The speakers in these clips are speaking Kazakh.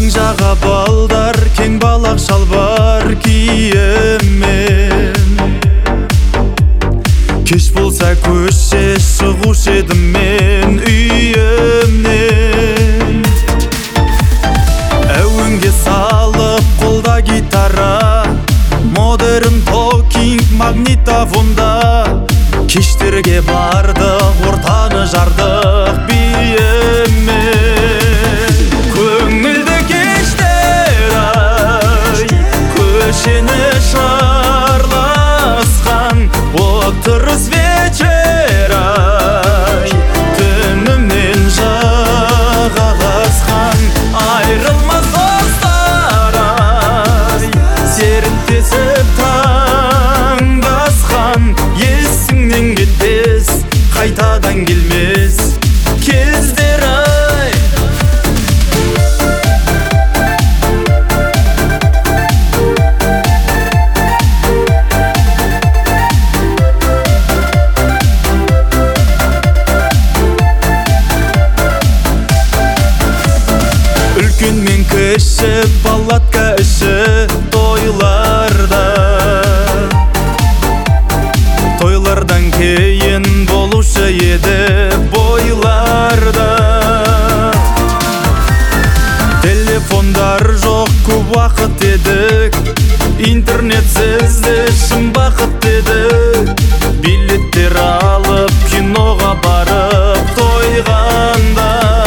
Кең жаға балдар, кең балақ шалбар киеммен. Кеш болса көше шығушы едім мен үйімнен. Әуенге салып қолда гитара, модерн токинг магнитофонда. Кештерге бардық, ортаны жардық биеммен. Көңілді кештер ай, көшені шарласқан. Отырыс вечер ай, түнімнен жағаласқан. Айрылмас достар ай, серіктесіп таңдасқан. Есіңнен кетпес, қайтадан келмес кездер ай. Үлкен мен кіші, палатка іші тойларда. Тойлардан кейін болушы еді бойларда. Телефондар жоқ, көп уақыт едік. Интернетсіз де шын бақыт едік. Билеттер алып, киноға барып тойғанда.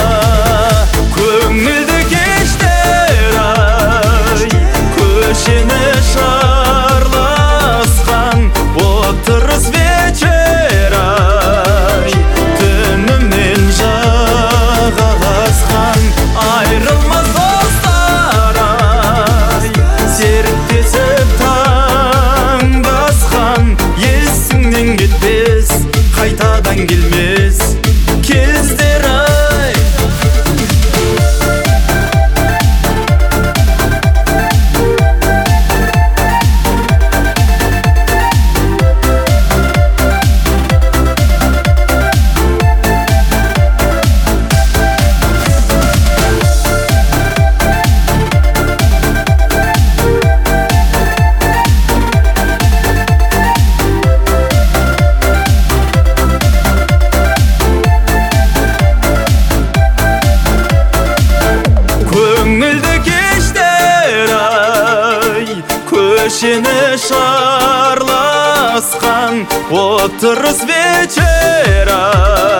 Көңілді кештер ай, көшені шарласқан. Отырыс вечер ай, түнімнен жағаласқан. Айрылмас достар ай, серіктесіп таңдасқан. Есіңнен кетпес, қайтадан келмес кездер ай. Көңілді кештер ай, көшені шарласқан. Отырыс вечер ай.